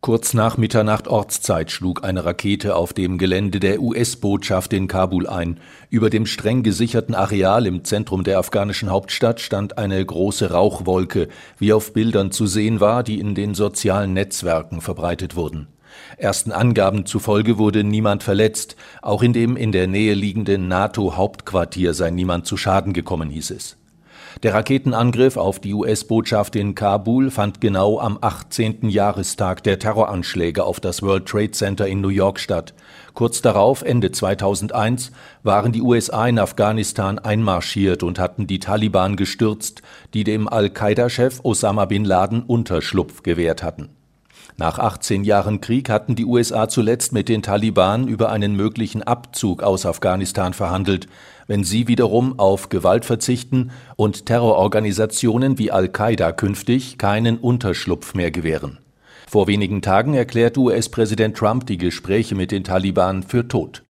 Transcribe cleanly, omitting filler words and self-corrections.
Kurz nach Mitternacht Ortszeit schlug eine Rakete auf dem Gelände der US-Botschaft in Kabul ein. Über dem streng gesicherten Areal im Zentrum der afghanischen Hauptstadt stand eine große Rauchwolke, wie auf Bildern zu sehen war, die in den sozialen Netzwerken verbreitet wurden. Ersten Angaben zufolge wurde niemand verletzt, auch in dem in der Nähe liegenden NATO-Hauptquartier sei niemand zu Schaden gekommen, hieß es. Der Raketenangriff auf die US-Botschaft in Kabul fand genau am 18. Jahrestag der Terroranschläge auf das World Trade Center in New York statt. Kurz darauf, Ende 2001, waren die USA in Afghanistan einmarschiert und hatten die Taliban gestürzt, die dem Al-Qaida-Chef Osama bin Laden Unterschlupf gewährt hatten. Nach 18 Jahren Krieg hatten die USA zuletzt mit den Taliban über einen möglichen Abzug aus Afghanistan verhandelt, wenn sie wiederum auf Gewalt verzichten und Terrororganisationen wie Al-Qaida künftig keinen Unterschlupf mehr gewähren. Vor wenigen Tagen erklärte US-Präsident Trump die Gespräche mit den Taliban für tot.